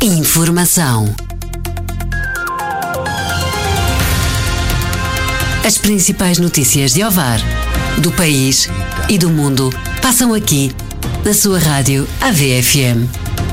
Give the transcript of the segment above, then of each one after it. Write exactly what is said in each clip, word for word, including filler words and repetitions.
Informação. As principais notícias de Ovar, do país e do mundo passam aqui, na sua rádio A V F M.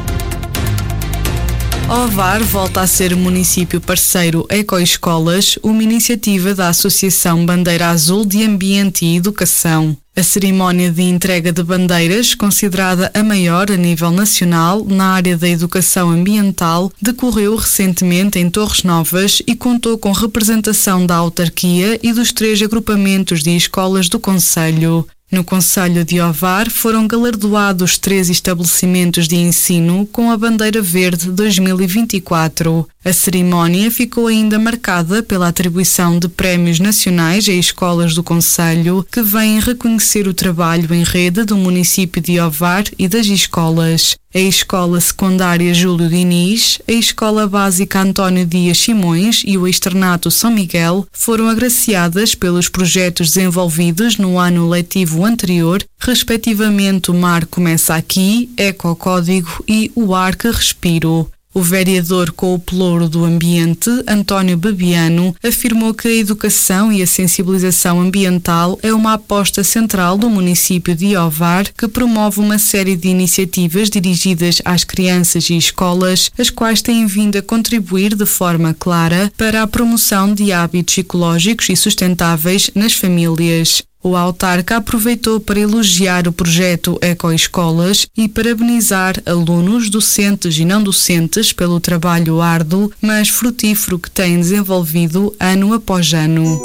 Ovar volta a ser município parceiro Ecoescolas, uma iniciativa da Associação Bandeira Azul de Ambiente e Educação. A cerimónia de entrega de bandeiras, considerada a maior a nível nacional na área da educação ambiental, decorreu recentemente em Torres Novas e contou com representação da autarquia e dos três agrupamentos de escolas do concelho. No concelho de Ovar foram galardoados três estabelecimentos de ensino com a Bandeira Verde dois mil e vinte e quatro. A cerimónia ficou ainda marcada pela atribuição de prémios nacionais a escolas do concelho que vêm reconhecer o trabalho em rede do município de Ovar e das escolas. A Escola Secundária Júlio Diniz, a Escola Básica António Dias Simões e o Externato São Miguel foram agraciadas pelos projetos desenvolvidos no ano letivo anterior, respectivamente o Mar Começa Aqui, Ecocódigo e o Ar que Respiro. O vereador com o pelouro do ambiente, António Bebiano, afirmou que a educação e a sensibilização ambiental é uma aposta central do município de Ovar, que promove uma série de iniciativas dirigidas às crianças e escolas, as quais têm vindo a contribuir de forma clara para a promoção de hábitos ecológicos e sustentáveis nas famílias. O autarca aproveitou para elogiar o projeto Ecoescolas e parabenizar alunos, docentes e não docentes pelo trabalho árduo, mas frutífero que têm desenvolvido ano após ano.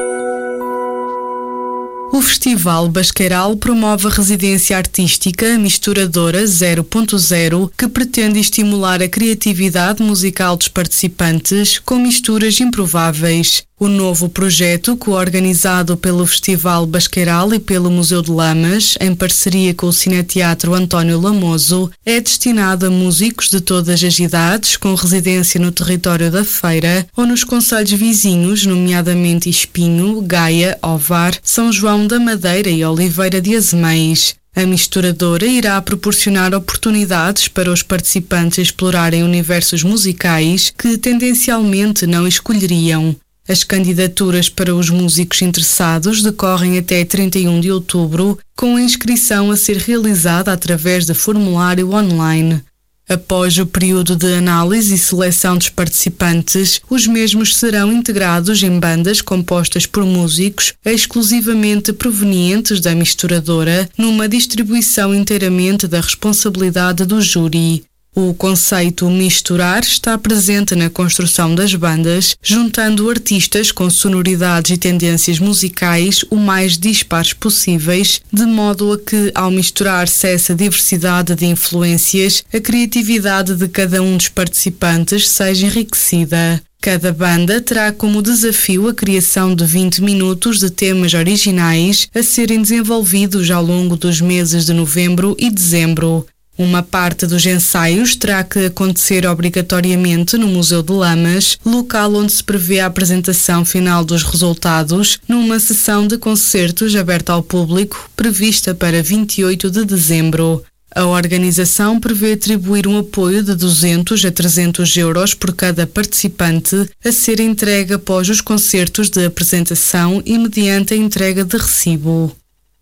O Festival Basqueiral promove a residência artística Misturadora zero ponto zero, que pretende estimular a criatividade musical dos participantes com misturas improváveis. O novo projeto, coorganizado pelo Festival Basqueiral e pelo Museu de Lamas, em parceria com o Cineteatro António Lamoso, é destinado a músicos de todas as idades, com residência no território da Feira ou nos concelhos vizinhos, nomeadamente Espinho, Gaia, Ovar, São João da Madeira e Oliveira de Azeméis. A misturadora irá proporcionar oportunidades para os participantes explorarem universos musicais que tendencialmente não escolheriam. As candidaturas para os músicos interessados decorrem até trinta e um de outubro, com a inscrição a ser realizada através de formulário online. Após o período de análise e seleção dos participantes, os mesmos serão integrados em bandas compostas por músicos exclusivamente provenientes da misturadora, numa distribuição inteiramente da responsabilidade do júri. O conceito misturar está presente na construção das bandas, juntando artistas com sonoridades e tendências musicais o mais dispares possíveis, de modo a que, ao misturar-se essa diversidade de influências, a criatividade de cada um dos participantes seja enriquecida. Cada banda terá como desafio a criação de vinte minutos de temas originais a serem desenvolvidos ao longo dos meses de novembro e dezembro. Uma parte dos ensaios terá que acontecer obrigatoriamente no Museu de Lamas, local onde se prevê a apresentação final dos resultados, numa sessão de concertos aberta ao público, prevista para vinte e oito de dezembro. A organização prevê atribuir um apoio de duzentos a trezentos euros por cada participante, a ser entregue após os concertos de apresentação e mediante a entrega de recibo.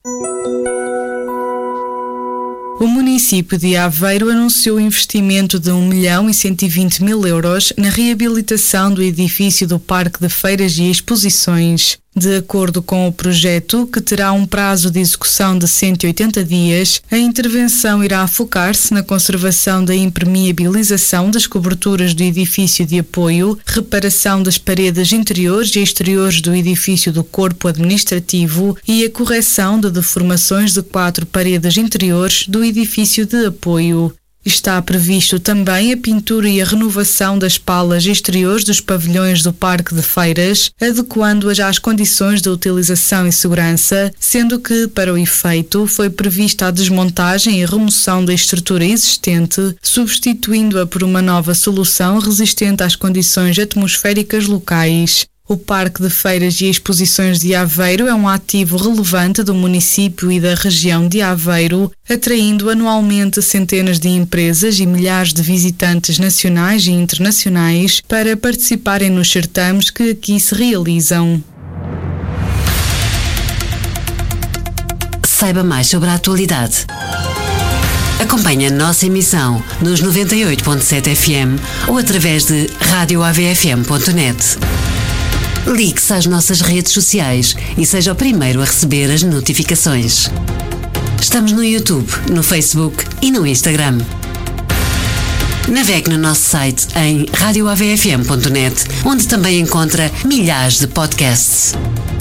O município de Aveiro anunciou o investimento de um milhão e cento e vinte mil euros na reabilitação do edifício do Parque de Feiras e Exposições. De acordo com o projeto, que terá um prazo de execução de cento e oitenta dias, a intervenção irá focar-se na conservação da impermeabilização das coberturas do edifício de apoio, reparação das paredes interiores e exteriores do edifício do corpo administrativo e a correção de deformações de quatro paredes interiores do edifício de apoio. Está previsto também a pintura e a renovação das palas exteriores dos pavilhões do Parque de Feiras, adequando-as às condições de utilização e segurança, sendo que, para o efeito, foi prevista a desmontagem e remoção da estrutura existente, substituindo-a por uma nova solução resistente às condições atmosféricas locais. O Parque de Feiras e Exposições de Aveiro é um ativo relevante do município e da região de Aveiro, atraindo anualmente centenas de empresas e milhares de visitantes nacionais e internacionais para participarem nos certames que aqui se realizam. Saiba mais sobre a atualidade. Acompanhe a nossa emissão nos noventa e oito ponto sete F M ou através de rádio A V F M ponto net. Ligue-se às nossas redes sociais e seja o primeiro a receber as notificações. Estamos no YouTube, no Facebook e no Instagram. Navegue no nosso site em rádio A V F M ponto net, onde também encontra milhares de podcasts.